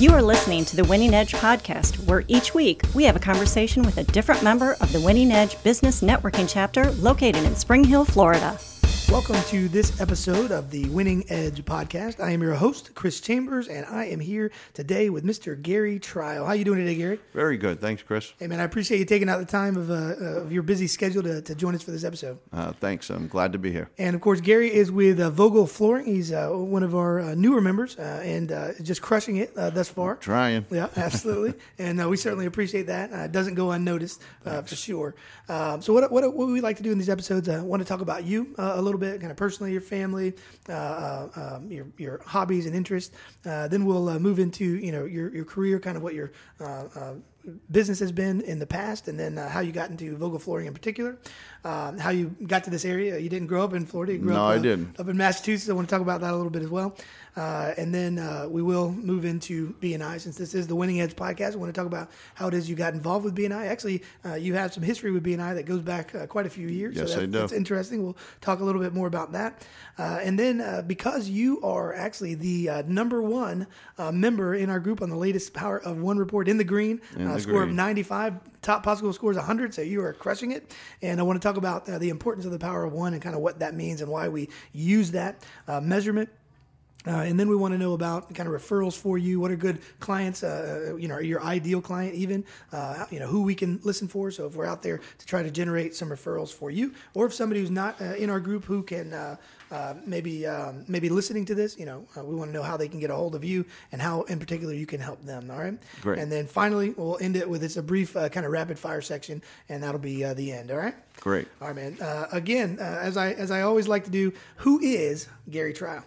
You are listening to the Winning Edge podcast, where each week we have a conversation with a different member of the Winning Edge Business Networking chapter located in Spring Hill, Florida. Welcome to this episode of the Winning Edge podcast. I am your host, Chris Chambers, and I am here today with Mr. Gary Trial. How you doing today, Gary? Very good. Thanks, Chris. Hey, man, I appreciate you taking out the time of your busy schedule to join us for this episode. Thanks. I'm glad to be here. And, of course, Gary is with Vogel Flooring. He's one of our newer members and just crushing it thus far. Trying. Yeah, absolutely. And we certainly appreciate that. It doesn't go unnoticed for sure. So what we like to do in these episodes, I want to talk about you a little bit, kind of personally, your family, your hobbies and interests. Then we'll move into your career, kind of what your business has been in the past, and then how you got into Vogel Flooring in particular, how you got to this area. You didn't grow up in Florida. You grew up, I didn't. Up in Massachusetts. I want to talk about that a little bit as well. And then we will move into BNI. Since this is the Winning Edge podcast, I want to talk about how it is you got involved with BNI. Actually, you have some history with BNI that goes back quite a few years. Yes, so I do. That's interesting. We'll talk a little bit more about that. And then because you are actually the number one member in our group on the latest Power of One report in the green, score of 95, top possible score is 100, so you are crushing it. And I want to talk about the importance of the Power of One and kind of what that means and why we use that measurement. And then we want to know about kind of referrals for you. What are good clients, your ideal client even, who we can listen for. So if we're out there to try to generate some referrals for you, or if somebody who's not in our group who can maybe listening to this, we want to know how they can get a hold of you and how in particular you can help them. All right. Great. And then finally, we'll end it with a brief kind of rapid fire section, and that'll be the end. All right. Great. All right, man. Again, as I always like to do, who is Gary Trial?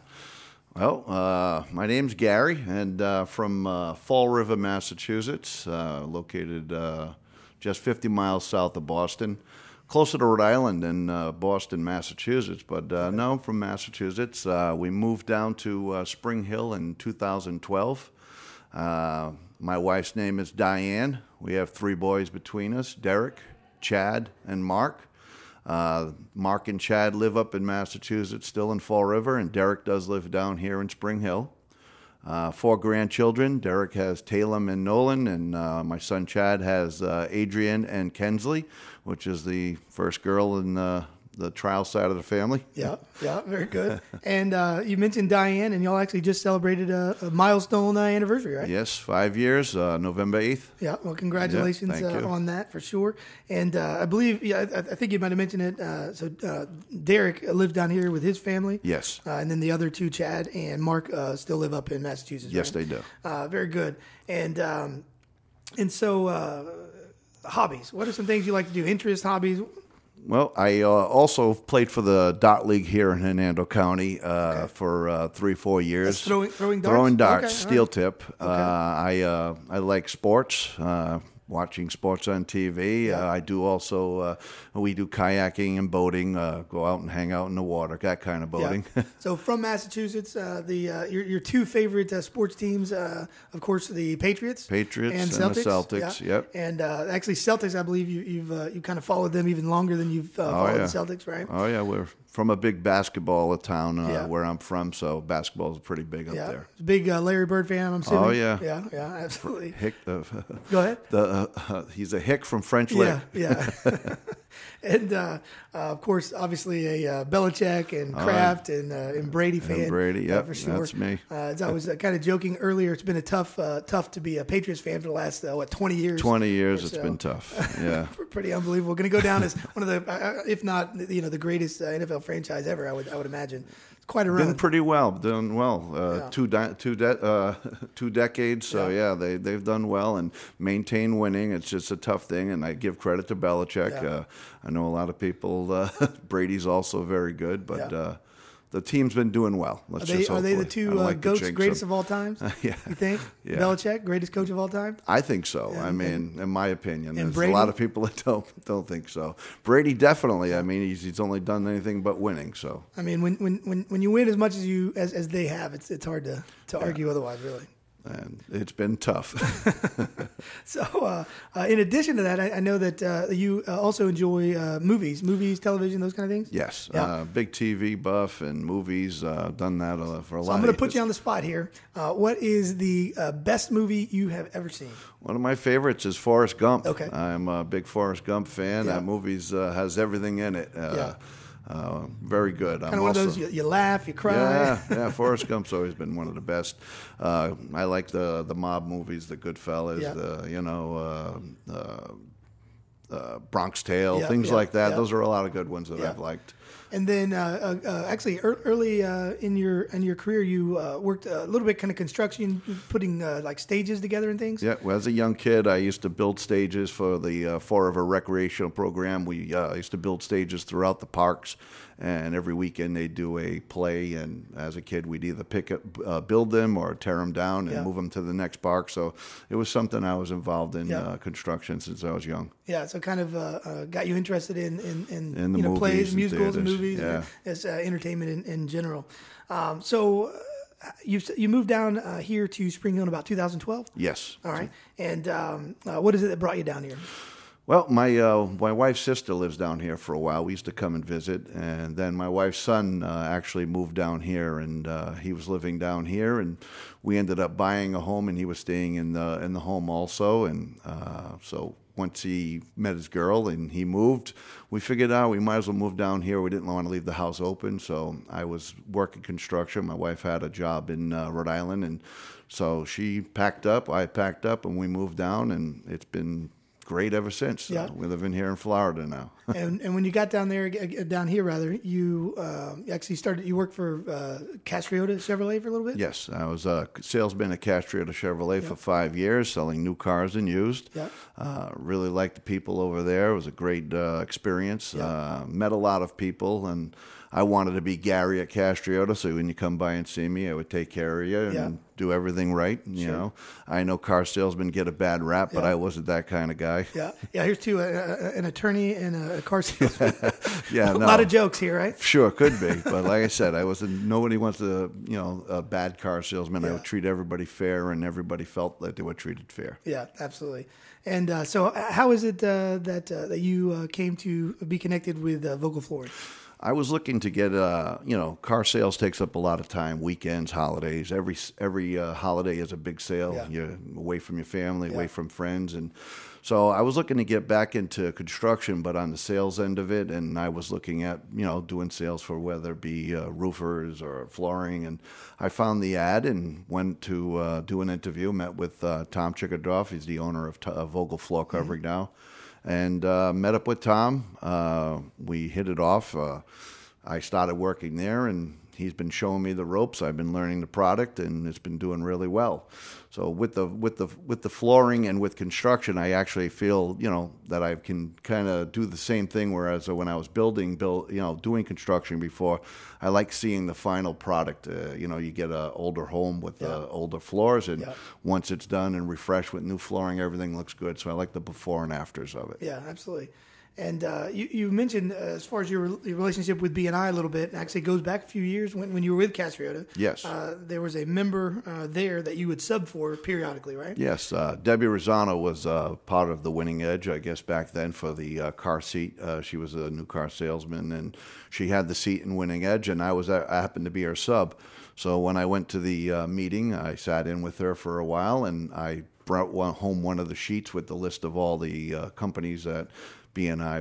Well, my name's Gary, and from Fall River, Massachusetts, located just 50 miles south of Boston, closer to Rhode Island than Boston, Massachusetts. But no, I'm from Massachusetts. We moved down to Spring Hill in 2012. My wife's name is Diane. We have 3 boys between us, Derek, Chad, and Mark. Mark and Chad live up in Massachusetts, still in Fall River, and Derek does live down here in Spring Hill. 4 grandchildren. Derek has Talem and Nolan, and my son Chad has Adrian and Kensley, which is the first girl in the Trial side of the family. Yeah, very good. And you mentioned Diane, and y'all actually just celebrated a milestone anniversary, right? Yes, 5 years, November 8th. Yeah, well, congratulations on that for sure. And I believe, I think you might have mentioned it. So Derek lives down here with his family. Yes. And then the other 2, Chad and Mark, still live up in Massachusetts. Yes, right? they do. Very good. And so hobbies. What are some things you like to do? Interests, hobbies? Well, I also played for the Dart League here in Hernando County for 3-4 years. That's throwing darts? Throwing darts, Okay, steel right. tip. I like sports, watching sports on TV. Yeah. I do also, we do kayaking and boating, go out and hang out in the water, that kind of boating. Yeah. So from Massachusetts, your 2 favorite sports teams, of course, the Patriots. Patriots and the Celtics, yeah. yep. And actually, Celtics, I believe you kind of followed them even longer than you've followed the Celtics, right? Oh, yeah, we're from a big basketball town Yeah. where I'm from, so basketball is pretty big up there. Big Larry Bird fan, I'm assuming. Oh, yeah. Yeah, absolutely. Hick, Go ahead. He's a hick from French Lick. Yeah. And of course, obviously a Belichick and Kraft and Brady fan. And Brady, yep, for sure. that's me. As I was kind of joking earlier, it's been a tough to be a Patriots fan for the last 20 years. 20 years, or it's so. been tough. Yeah, Pretty unbelievable. Going to go down as one of the, if not, the greatest NFL franchise ever. I would imagine. It's quite a run. been pretty well, done well. Yeah. 2 decades. So yeah, they've done well and maintain winning. It's just a tough thing, and I give credit to Belichick. Yeah. I know a lot of people. Brady's also very good, but. The team's been doing well. Are they the 2 GOATs, greatest of all time? Yeah. You think? Yeah. Belichick, greatest coach of all time? I think so. Yeah. I mean, in my opinion, And there's Brady? a lot of people that don't think so. Brady definitely. I mean, he's only done anything but winning. So I mean, when you win as much as they have, it's hard to argue otherwise, really. And it's been tough. So, in addition to that, I know that you also enjoy movies, television, those kind of things. Yes, big TV buff and movies. Done that for a lot. So I'm going to put you on the spot here. What is the best movie you have ever seen? One of my favorites is Forrest Gump. Okay. I'm a big Forrest Gump fan. That movie has everything in it. Very good. Kind of one of those you laugh, you cry. Yeah. Forrest Gump's always been one of the best. I like the mob movies, the Goodfellas, Bronx Tale, things like that. Those are a lot of good ones that I've liked. And then, actually, early in your career, you worked a little bit kind of construction, putting like stages together and things. Yeah, well, as a young kid, I used to build stages for the Fall River recreational program. We used to build stages throughout the parks, and every weekend they do a play. And as a kid, we'd either build them or tear them down and move them to the next park. So it was something I was involved in construction since I was young. Yeah, so kind of got you interested in the movies, plays, musicals, and movies, yeah. as entertainment in general. So you moved down here to Spring Hill in about 2012? Yes. All right. And what is it that brought you down here? Well, my wife's sister lives down here for a while. We used to come and visit, and then my wife's son actually moved down here, and he was living down here, and we ended up buying a home, and he was staying in the home also, and so once he met his girl and he moved, we figured out we might as well move down here. We didn't want to leave the house open, so I was working construction. My wife had a job in Rhode Island, and so she packed up, I packed up, and we moved down, and it's been great ever since. Yeah. We live in here in Florida now. and when you got down here, you actually you worked for Castriota Chevrolet for a little bit? Yes, I was a salesman at Castriota Chevrolet for 5 years, selling new cars and used. Yeah. Really liked the people over there. It was a great experience. Met a lot of people, and I wanted to be Gary at Castriota, so when you come by and see me, I would take care of you and do everything right. You know, I know car salesmen get a bad rap, but I wasn't that kind of guy. Yeah. Here's two: an attorney and a car salesman. A lot of jokes here, right? Sure, could be, but like I said, nobody wants a bad car salesman. I would treat everybody fair, and everybody felt that they were treated fair. Yeah, absolutely. And so, how is it that you came to be connected with Vogel Flooring? I was looking to get, car sales takes up a lot of time, weekends, holidays. Every holiday is a big sale. Yeah. You're away from your family, away from friends. And so I was looking to get back into construction, but on the sales end of it. And I was looking at, doing sales for whether it be roofers or flooring. And I found the ad and went to do an interview, met with Tom Chickadoff. He's the owner of Vogel Floor Covering now. And met up with Tom. We hit it off. I started working there, and he's been showing me the ropes. I've been learning the product, and it's been doing really well. So with the flooring and with construction, I actually feel that I can kind of do the same thing. Whereas when I was doing construction before, I like seeing the final product. You get an older home with older floors, and once it's done and refreshed with new flooring, everything looks good. So I like the before and afters of it. Yeah, absolutely. And you mentioned as far as your relationship with B&I a little bit, actually goes back a few years when you were with Castriota. Yes. There was a member there that you would sub for periodically, right? Yes. Debbie Rosano was part of the Winning Edge, I guess, back then for the car seat. She was a new car salesman, and she had the seat in Winning Edge, and I happened to be her sub. So when I went to the meeting, I sat in with her for a while, and I brought home one of the sheets with the list of all the companies that B&I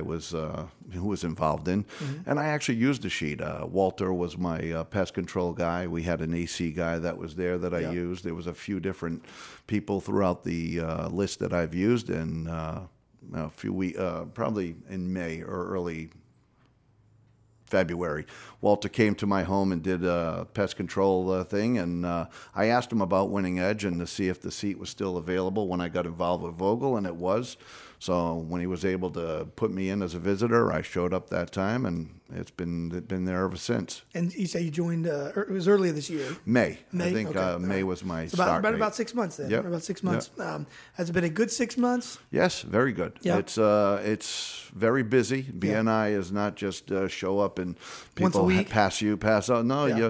who was involved in, and I actually used the sheet. Walter was my pest control guy. We had an AC guy that was there that I used. There was a few different people throughout the list that I've used, and a few weeks, probably in May or early February, Walter came to my home and did a pest control thing, and I asked him about Winning Edge and to see if the seat was still available when I got involved with Vogel, and it was. So when he was able to put me in as a visitor, I showed up that time, and it's been there ever since. And you say you joined, it was earlier this year? May. I think May was my start date. About 6 months then. Yep. About 6 months. Yep. Has it been a good 6 months? Yes, very good. Yep. It's very busy. BNI is not just show up and people Once a week. pass out. No,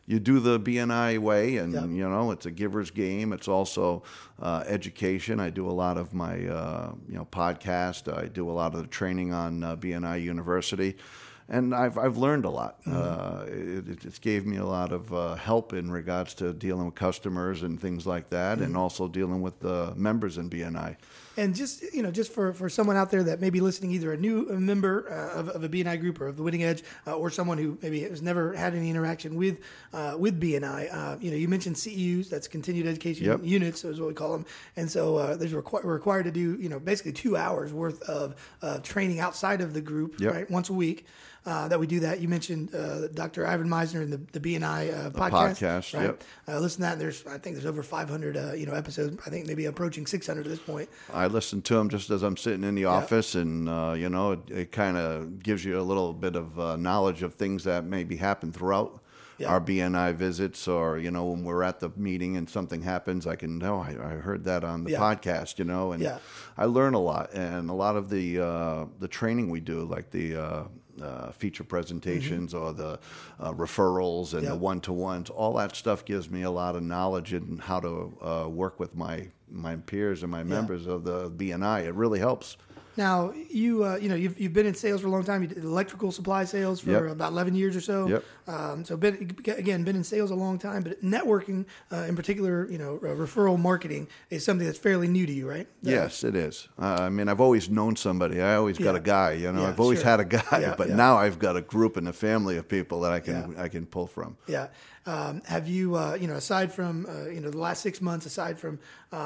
you do the BNI way, and it's a giver's game. It's also education. I do a lot of my podcast. I do a lot of the training on BNI University, and I've learned a lot. It's gave me a lot of help in regards to dealing with customers and things like that, and also dealing with the members in BNI. And just for someone out there that may be listening, either a new member of a BNI group or of the Winning Edge, or someone who maybe has never had any interaction with BNI, you mentioned CEUs, that's continued education units, is what we call them. And so we're required to do basically 2 hours worth of training outside of the group, right, once a week. That we do that. You mentioned Dr. Ivan Meisner and the BNI podcast. Right? Listen to that. I think there's over 500 episodes. I think maybe approaching 600 at this point. I listen to them just as I'm sitting in the office, and it kind of gives you a little bit of knowledge of things that maybe happen throughout our BNI visits, or when we're at the meeting and something happens, I can know I heard that on the podcast, and I learn a lot. And a lot of the training we do, like the feature presentations or the referrals and the one-to-ones, all that stuff gives me a lot of knowledge in how to work with my peers and my members of the BNI. It really helps. Now, you've been in sales for a long time. You did electrical supply sales for about 11 years or so. So been in sales a long time, but networking, in particular, referral marketing is something that's fairly new to you, right? Yes, it is. I've always known somebody. I always got a guy, I've always had a guy, but now I've got a group and a family of people that I can pull from. Yeah. Have you, aside from, the last 6 months, aside from,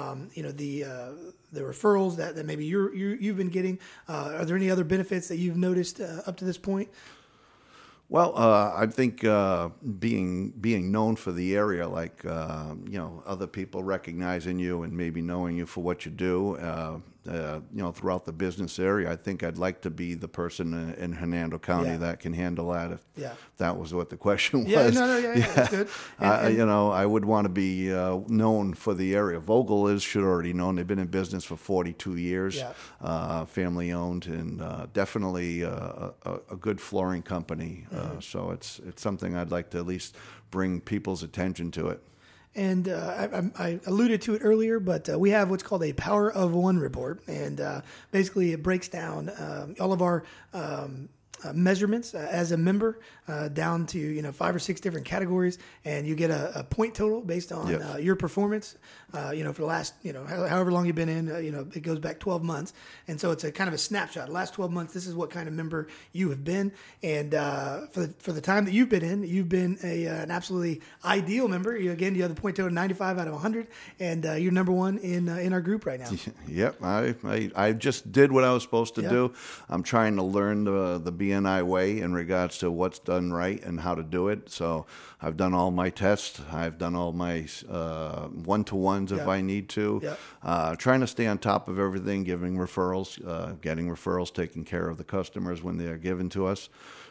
the referrals that maybe you've been getting, are there any other benefits that you've noticed up to this point? Well, I think being known for the area, like other people recognizing you and maybe knowing you for what you do, throughout the business area, I think I'd like to be the person in Hernando County that can handle that. If that was what the question was. That's good. I would want to be known for the area. Vogel should already known. They've been in business for 42 years, family owned, and definitely a good flooring company. So it's something I'd like to at least bring people's attention to it. And I alluded to it earlier, but we have what's called a Power of One report. And basically it breaks down all of our measurements as a member down to 5 or 6 different categories, and you get a point total based on your performance. For the last however long you've been in, it goes back 12 months, and so it's a kind of a snapshot. Last 12 months, this is what kind of member you have been, and for the time that you've been in, you've been an absolutely ideal member. You have the point total 95 out of 100, and you're number one in our group right now. Yep, I just did what I was supposed to do. I'm trying to learn the BNI way in regards to what's done right and how to do it. So I've done all my tests. I've done all my one-to-ones if I need to. Trying to stay on top of everything, giving referrals, getting referrals, taking care of the customers when they are given to us.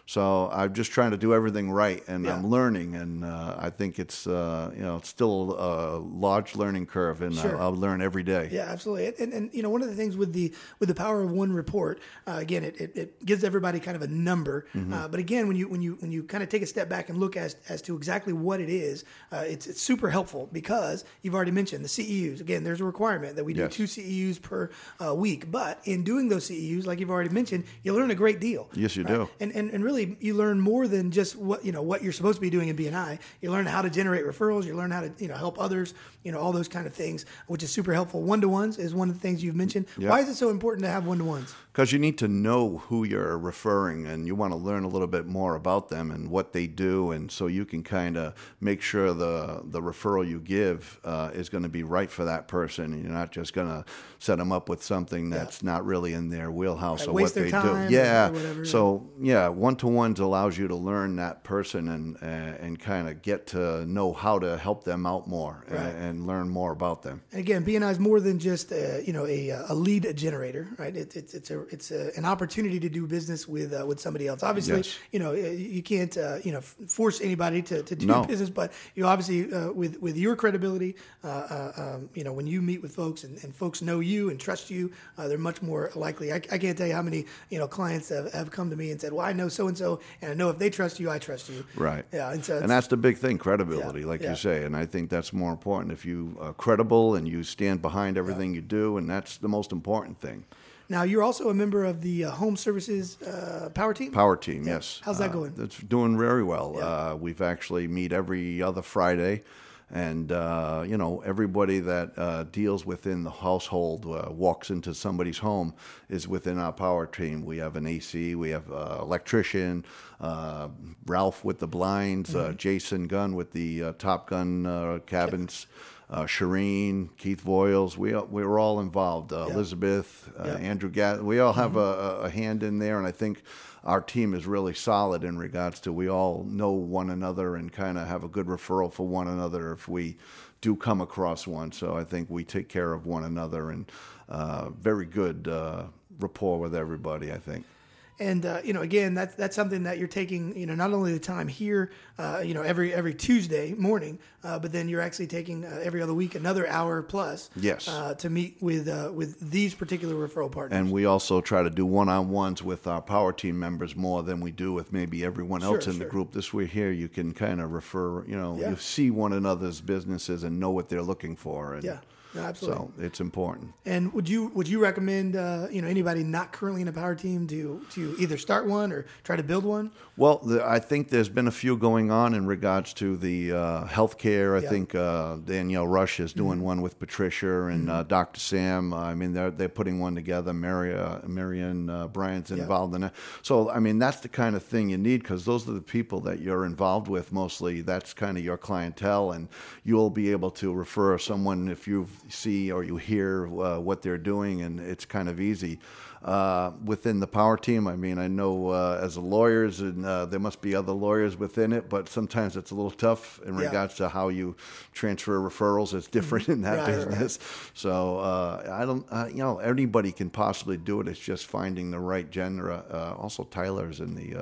So I'm just trying to do everything right, and I'm learning, and I think it's it's still a large learning curve, and I'll learn every day. Yeah, absolutely. And one of the things with the Power of One report, again, it gives everybody kind of a number, but again, when you kind of take a step back and look as to exactly what it is, it's super helpful, because you've already mentioned the CEUs. Again, there's a requirement that we do 2 CEUs per week, but in doing those CEUs, like you've already mentioned, you learn a great deal. Yes, you do. And really, you learn more than just what you're supposed to be doing in BNI. You learn how to generate referrals. You learn how to help others. All those kind of things, which is super helpful. One-to-ones is one of the things you've mentioned. Yep. Why is it so important to have one-to-ones? Because you need to know who you're referring, and you want to learn a little bit more about them and what they do, and so you can kind of make sure the referral you give is going to be right for that person, and you're not just going to set them up with something that's not really in their wheelhouse or what they do. Yeah. So one-to-ones allows you to learn that person and kind of get to know how to help them out more and learn more about them. And again, BNI is more than just a lead generator, right? It's an opportunity to do business with somebody else. Obviously, you can't force anybody to do business, but you obviously with your credibility, when you meet with folks and folks know you and trust you, they're much more likely. I can't tell you how many clients have come to me and said, "Well, I know so and so-and-so, and I know if they trust you, I trust you. Right. Yeah, and that's the big thing, credibility, like you say. And I think that's more important. If you are credible and you stand behind everything you do, and that's the most important thing. Now, you're also a member of the Home Services Power Team? Power Team, yes. How's that going? It's doing very well. Yeah. We've actually meet every other Friday. And, everybody that deals within the household, walks into somebody's home, is within our Power Team. We have an AC, we have electrician, Ralph with the blinds, Jason Gunn with the Top Gun cabins. Shireen, Keith Voiles, we were all involved. Elizabeth, Andrew Gatt, we all have a hand in there, and I think our team is really solid in regards to we all know one another and kind of have a good referral for one another if we do come across one. So I think we take care of one another, and very good rapport with everybody, I think. And again, that's something that you're taking. Not only the time here, every Tuesday morning, but then you're actually taking every other week another hour plus. Yes. To meet with these particular referral partners. And we also try to do one-on-ones with our Power Team members more than we do with maybe everyone else in the group. This way here, you can kind of refer. You see one another's businesses and know what they're looking for. And, No, absolutely. So it's important. And would you recommend anybody not currently in a Power Team to either start one or try to build one? Well, I think there's been a few going on in regards to the healthcare. I think Danielle Rush is doing one with Patricia and Dr. Sam. I mean, they're putting one together. Marianne Bryant's involved in it. So I mean, that's the kind of thing you need, because those are the people that you're involved with mostly. That's kind of your clientele, and you'll be able to refer someone if you see or you hear what they're doing, and it's kind of easy. Within the Power Team, I mean, I know as lawyers, and there must be other lawyers within it, but sometimes it's a little tough in regards to how you transfer referrals. It's different in that business. Right. So I don't, anybody can possibly do it. It's just finding the right genre. Also, Tyler's in the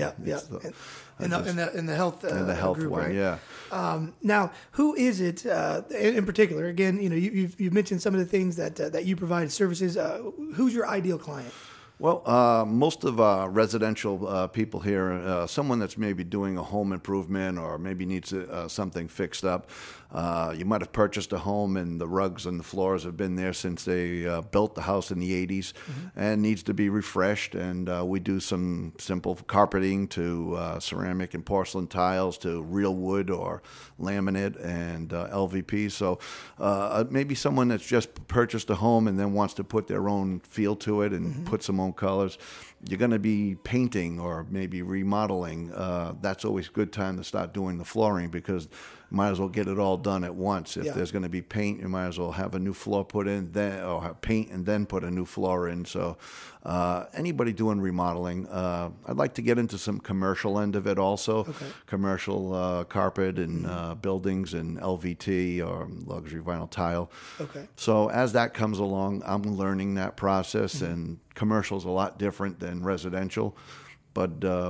in the health in the health group, one, right? Yeah. Now, who is it in particular? Again, you've mentioned some of the things that you provide services. Who's your ideal client? Well, most of our residential people here, someone that's maybe doing a home improvement or maybe needs something fixed up. You might have purchased a home and the rugs and the floors have been there since they built the house in the 80s and needs to be refreshed. And we do some simple carpeting to ceramic and porcelain tiles to real wood or laminate and LVP. So maybe someone that's just purchased a home and then wants to put their own feel to it and put some own colors. You're going to be painting or maybe remodeling. That's always a good time to start doing the flooring, because you might as well get it all done at once. If there's going to be paint, you might as well have a new floor put in, then or have paint and then put a new floor in. So anybody doing remodeling, I'd like to get into some commercial end of it also. Commercial carpet and buildings and LVT or luxury vinyl tile. So as that comes along, I'm learning that process, and commercial's a lot different than residential, but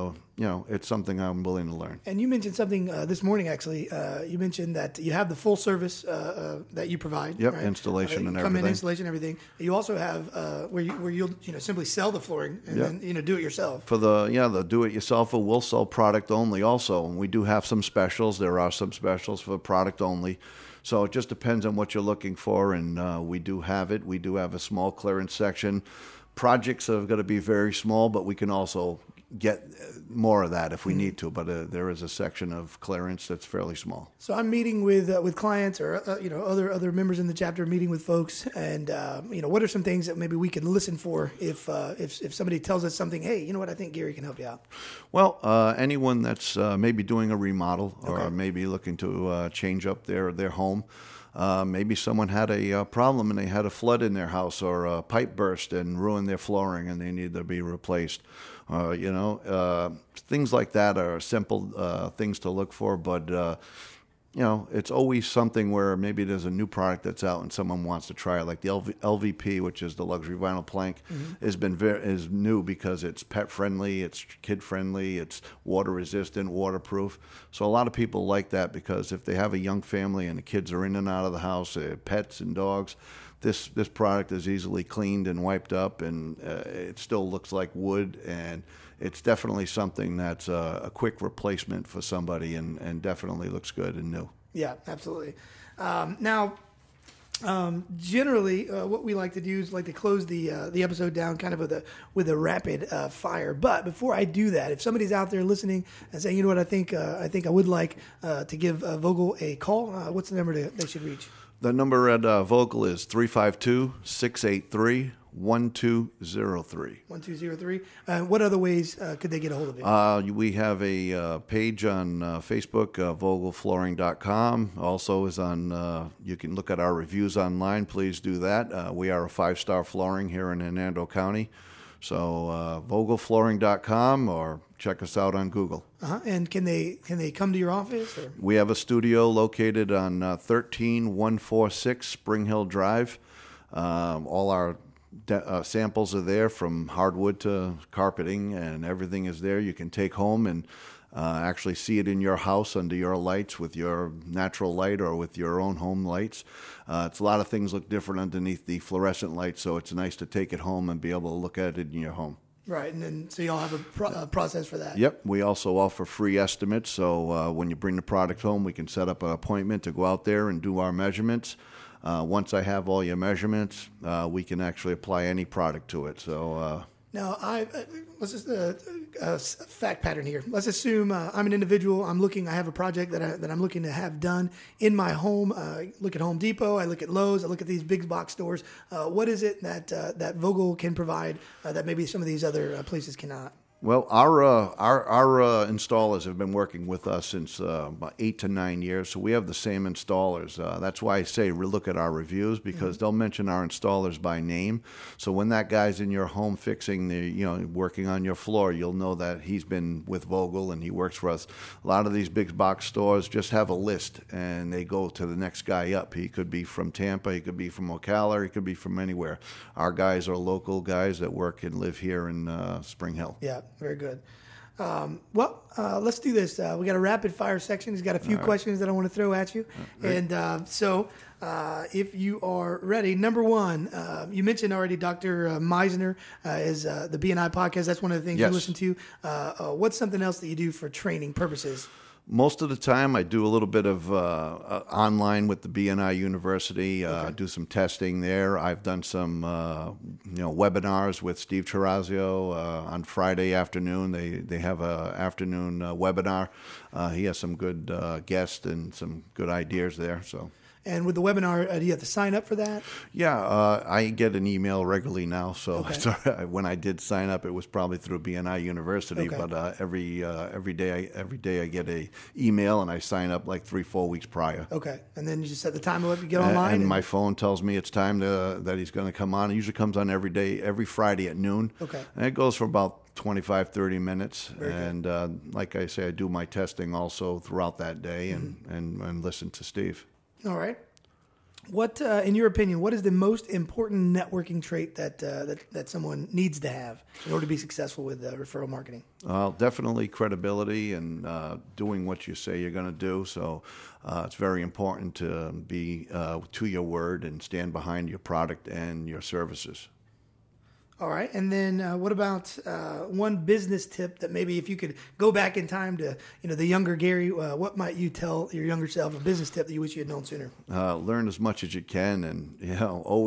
it's something I'm willing to learn. And you mentioned something this morning, actually. You mentioned that you have the full service that you provide. Yep, right? installation and everything. Come in, installation, everything. You also have where you'll simply sell the flooring and then do it yourself. For the do-it-yourselfer, we'll sell product only also, and we do have some specials. There are some specials for product only. So it just depends on what you're looking for, and we do have it. We do have a small clearance section. Projects are going to be very small, but we can also get more of that if we need to. But there is a section of clearance that's fairly small. So I'm meeting with clients or other members in the chapter, meeting with folks, and what are some things that maybe we can listen for if somebody tells us something? Hey, you know what? I think Gary can help you out. Well, anyone that's maybe doing a remodel or maybe looking to change up their home. Maybe someone had a problem and they had a flood in their house or a pipe burst and ruined their flooring and they need to be replaced. Things like that are simple things to look for, but it's always something where maybe there's a new product that's out and someone wants to try it. Like the LVP, which is the luxury vinyl plank, is new because it's pet friendly, it's kid friendly, it's water resistant, waterproof. So a lot of people like that because if they have a young family and the kids are in and out of the house, pets and dogs, this product is easily cleaned and wiped up, and it still looks like wood, and it's definitely something that's a quick replacement for somebody, and definitely looks good and new. Yeah, absolutely. Now, generally, what we like to do is like to close the episode down kind of with a rapid fire. But before I do that, if somebody's out there listening and saying, you know what, I think I would like to give Vogel a call, what's the number they should reach? The number at Vogel is 352-683-1203. 1203. What other ways could they get a hold of you? We have a page on Facebook, vogelflooring.com. Also is on, you can look at our reviews online. Please do that. We are a 5-star flooring here in Hernando County. So vogelflooring.com, or check us out on Google. And can they come to your office? Or? We have a studio located on 13146 Spring Hill Drive. All our samples are there, from hardwood to carpeting, and everything is there. You can take home and actually see it in your house under your lights with your natural light or with your own home lights. It's a lot of things look different underneath the fluorescent lights, so it's nice to take it home and be able to look at it in your home. Right, and then so y'all have a process for that. Yep, we also offer free estimates, so when you bring the product home, we can set up an appointment to go out there and do our measurements. Once I have all your measurements, we can actually apply any product to it. So now, let's just fact pattern here. Let's assume I'm an individual. I have a project that I'm looking to have done in my home. I look at Home Depot. I look at Lowe's. I look at these big box stores. What is it that Vogel can provide that maybe some of these other places cannot? Well, our installers have been working with us since about 8 to 9 years, so we have the same installers. That's why I say look at our reviews, because they'll mention our installers by name. So when that guy's in your home fixing working on your floor, you'll know that he's been with Vogel and he works for us. A lot of these big box stores just have a list and they go to the next guy up. He could be from Tampa, he could be from Ocala, he could be from anywhere. Our guys are local guys that work and live here in Spring Hill. Yeah. Very good. Let's do this. We got a rapid fire section. He's got a few questions that I want to throw at you. And so if you are ready, number one, you mentioned already Dr. Meisner is the BNI podcast. That's one of the things you listen to. What's something else that you do for training purposes? Most of the time, I do a little bit of online with the BNI University. Do some testing there. I've done some, webinars with Steve Terrazio on Friday afternoon. They have a afternoon webinar. He has some good guests and some good ideas there. So. And with the webinar, do you have to sign up for that? Yeah, I get an email regularly now. So when I did sign up, it was probably through BNI University. Okay. But every day I get a email, and I sign up like 3-4 weeks prior. Okay, and then you just set the time up, you get online, and my phone tells me it's time that he's going to come on. It usually comes on every Friday at noon. Okay, and it goes for about 25-30 minutes. And like I say, I do my testing also throughout that day, and listen to Steve. All right. What, in your opinion, what is the most important networking trait that someone needs to have in order to be successful with referral marketing? Definitely credibility and doing what you say you're going to do. So it's very important to be to your word and stand behind your product and your services. All right. And then what about one business tip that maybe if you could go back in time to, the younger Gary, what might you tell your younger self, a business tip that you wish you had known sooner? Learn as much as you can, and,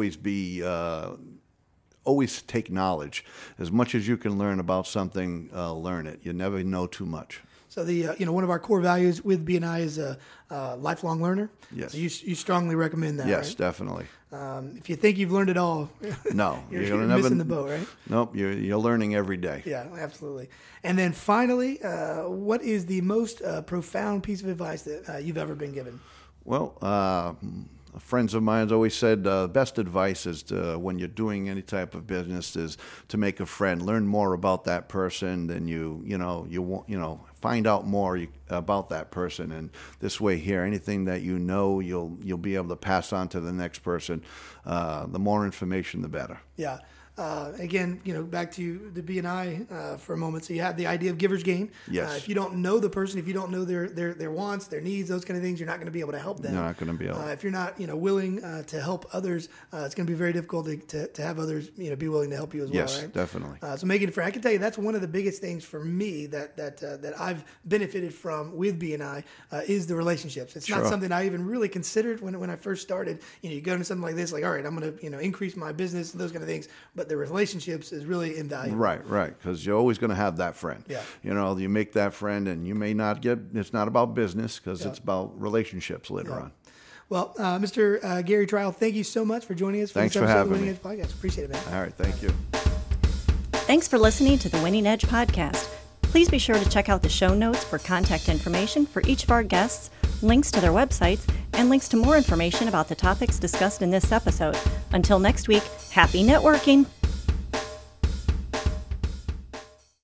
always take knowledge. As much as you can learn about something, learn it. You never know too much. So one of our core values with BNI is a lifelong learner. Yes. So you strongly recommend that, yes, right? Definitely. If you think you've learned it all, no, you're missing the boat, right? Nope, you're learning every day. Yeah, absolutely. And then finally, what is the most profound piece of advice that you've ever been given? Well, friends of mine always said best advice is when you're doing any type of business is to make a friend. Learn more about that person than you find out more about that person, and this way here, anything that you'll be able to pass on to the next person. The more information, the better. Yeah. Again, back to the BNI for a moment. So you have the idea of giver's gain. Yes. If you don't know the person, if you don't know their wants, their needs, those kind of things, you're not going to be able to help them. You're not going to be able. If you're not, willing to help others, it's going to be very difficult to have others, be willing to help you as well. Yes, right? definitely. So making it fair, I can tell you that's one of the biggest things for me that I've benefited from with BNI is the relationships. It's not something I even really considered when I first started. You go into something like this, like, all right, I'm going to increase my business, those kind of things. But the relationships is really invaluable. Right. Because you're always going to have that friend. Yeah. You make that friend, and you may not get. It's not about business because it's about relationships later on. Well, Mr. Gary Trial, thank you so much for joining us. Thanks this for episode having of the me. Winning Edge Podcast. Appreciate it, man. All right, thank you. Thanks for listening to the Winning Edge Podcast. Please be sure to check out the show notes for contact information for each of our guests, links to their websites, and links to more information about the topics discussed in this episode. Until next week, happy networking!